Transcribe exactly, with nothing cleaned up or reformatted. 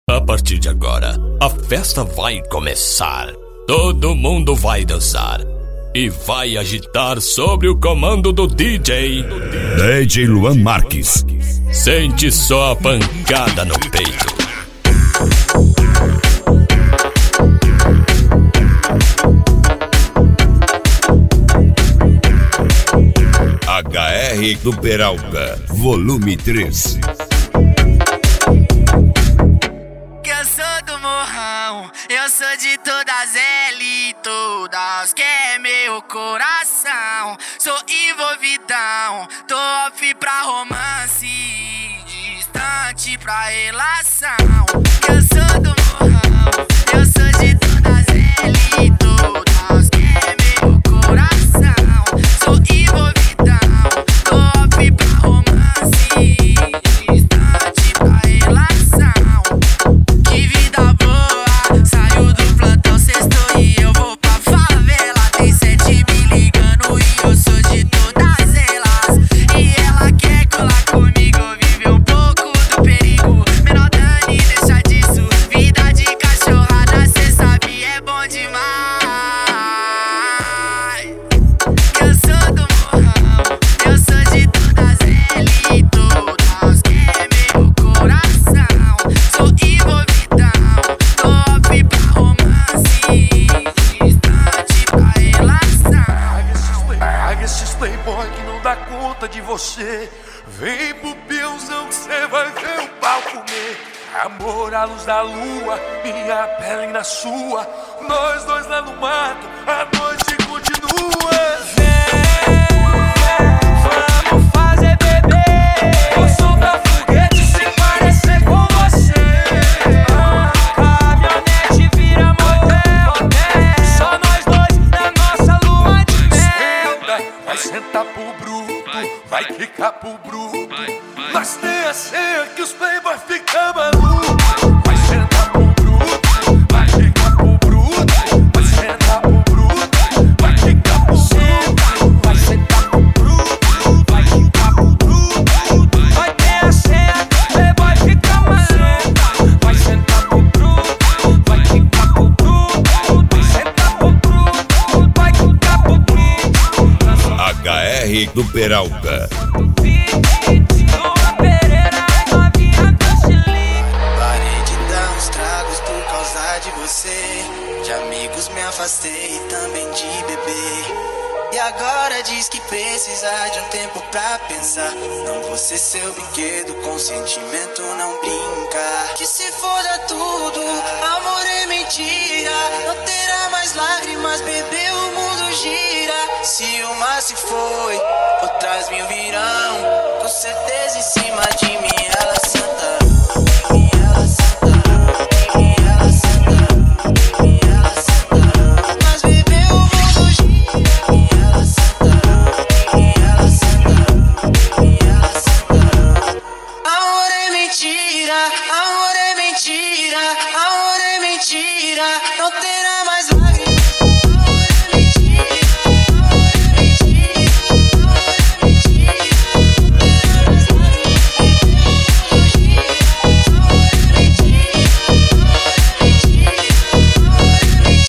A partir de agora, a festa vai começar. Todo mundo vai dançar e vai agitar sob o comando do D J D J Luan Marques. Sente só a pancada no peito. H R do Peralta, volume três. Eu sou do morrão, eu sou de todas elas, todas que é meu coração. Sou envolvidão, tô off pra romance, distante pra relação. Eu sou do morrão, eu sou de todas elas, todas que é meu coração. Sou envolvidão, tô off pra romance, distante pra relação. Que vida boa, saio do plantão sexto e eu vou pra favela. Tem sete me ligando e eu sou de todas elas. E ela quer colar comigo, viver um pouco do perigo. Menor Dani, deixa disso, vida de cachorrada, cê sabe é bom demais. Eu sou do morrão, eu sou de todas elas, todas que é meu coração. Sou envolvidão, tô off pra romance, distante pra relação. Paga esses playboy que não dá conta de você. Vem pro peãozão que cê vai ver o pau comer. Amor à luz da lua, minha pele na sua. Nós dois lá no mato, a noite continua. Vamos fazer bebê, Vou soltar foguete sem parecer com você. caminhonete vira motel, só nós dois na nossa lua de mel. Senta, vai sentar pro bruto, vai quicar pro bruto. Mas tem a senha que os playboy ficam malucos. Vai sentar pro bruto, vai quicar pro bruto. Vai sentar pro bruto, vai quicar pro bruto. Vai sentar pro bruto, vai quicar pro bruto. Vai ter a senha que o playboy fica maluco. Vai sentar pro bruto, vai quicar pro bruto. Vai sentar pro bruto, vai quicar pro bruto. H R do Peralta. Parei de dar uns tragos por causa de você. De amigos me afastei e também de beber. E agora diz que precisa de um tempo pra pensar. Não vou ser seu brinquedo, com sentimento não brinca. Que se foda tudo, amor é mentira. Não terá mais lágrimas, bebê, o mundo gira. Se uma se foi, outras mil virão.